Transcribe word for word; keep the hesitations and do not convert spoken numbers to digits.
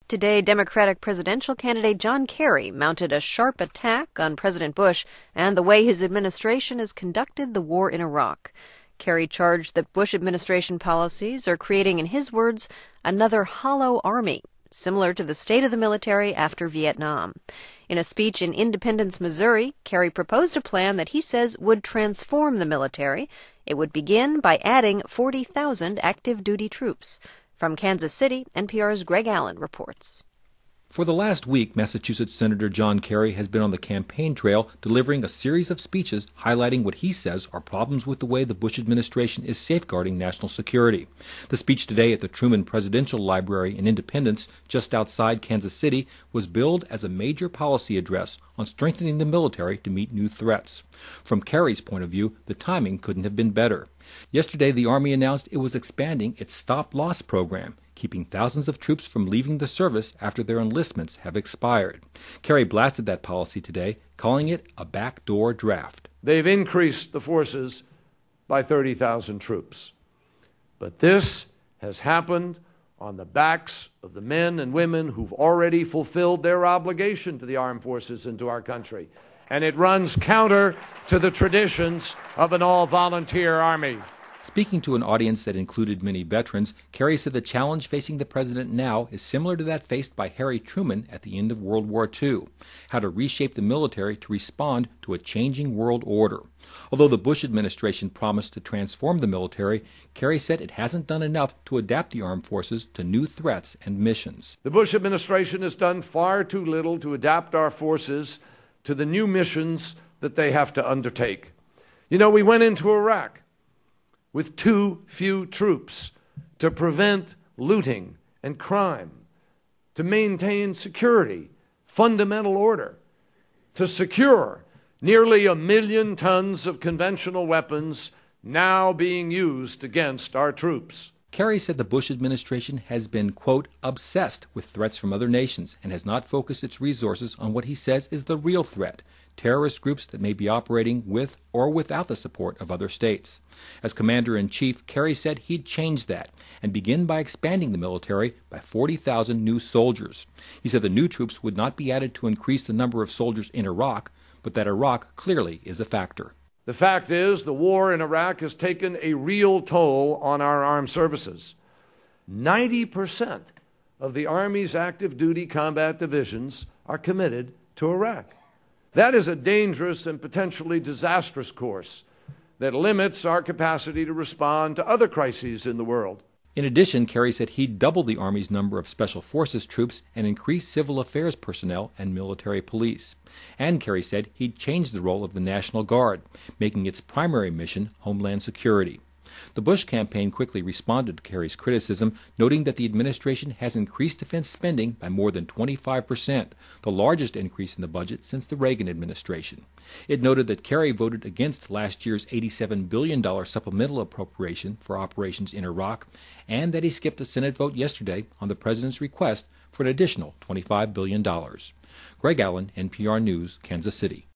Today, Democratic presidential candidate John Kerry mounted a sharp attack on President Bush and the way his administration has conducted the war in Iraq. Kerry charged that Bush administration policies are creating, in his words, another hollow army, similar to the state of the military after Vietnam. In a speech in Independence, Missouri, Kerry proposed a plan that he says would transform the military. It would begin by adding forty thousand active duty troops. From Kansas City, N P R's Greg Allen reports. For the last week, Massachusetts Senator John Kerry has been on the campaign trail delivering a series of speeches highlighting what he says are problems with the way the Bush administration is safeguarding national security. The speech today at the Truman Presidential Library in Independence, just outside Kansas City, was billed as a major policy address on strengthening the military to meet new threats. From Kerry's point of view, the timing couldn't have been better. Yesterday, the Army announced it was expanding its stop-loss program, keeping thousands of troops from leaving the service after their enlistments have expired. Kerry blasted that policy today, calling it a backdoor draft. They've increased the forces by thirty thousand troops. But this has happened on the backs of the men and women who've already fulfilled their obligation to the armed forces and to our country. And it runs counter to the traditions of an all-volunteer army. Speaking to an audience that included many veterans, Kerry said the challenge facing the president now is similar to that faced by Harry Truman at the end of World War Two, how to reshape the military to respond to a changing world order. Although the Bush administration promised to transform the military, Kerry said it hasn't done enough to adapt the armed forces to new threats and missions. The Bush administration has done far too little to adapt our forces to the new missions that they have to undertake. You know, we went into Iraq with too few troops to prevent looting and crime, to maintain security, fundamental order, to secure nearly a million tons of conventional weapons now being used against our troops. Kerry said the Bush administration has been, quote, obsessed with threats from other nations and has not focused its resources on what he says is the real threat, terrorist groups that may be operating with or without the support of other states. As Commander-in-Chief, Kerry said he'd change that and begin by expanding the military by forty thousand new soldiers. He said the new troops would not be added to increase the number of soldiers in Iraq, but that Iraq clearly is a factor. The fact is, the war in Iraq has taken a real toll on our armed services. ninety percent of the Army's active duty combat divisions are committed to Iraq. That is a dangerous and potentially disastrous course that limits our capacity to respond to other crises in the world. In addition, Kerry said he'd double the Army's number of Special Forces troops and increase civil affairs personnel and military police. And Kerry said he'd change the role of the National Guard, making its primary mission Homeland Security. The Bush campaign quickly responded to Kerry's criticism, noting that the administration has increased defense spending by more than twenty-five percent, the largest increase in the budget since the Reagan administration. It noted that Kerry voted against last year's eighty-seven billion dollars supplemental appropriation for operations in Iraq, and that he skipped a Senate vote yesterday on the president's request for an additional twenty-five billion dollars. Greg Allen, N P R News, Kansas City.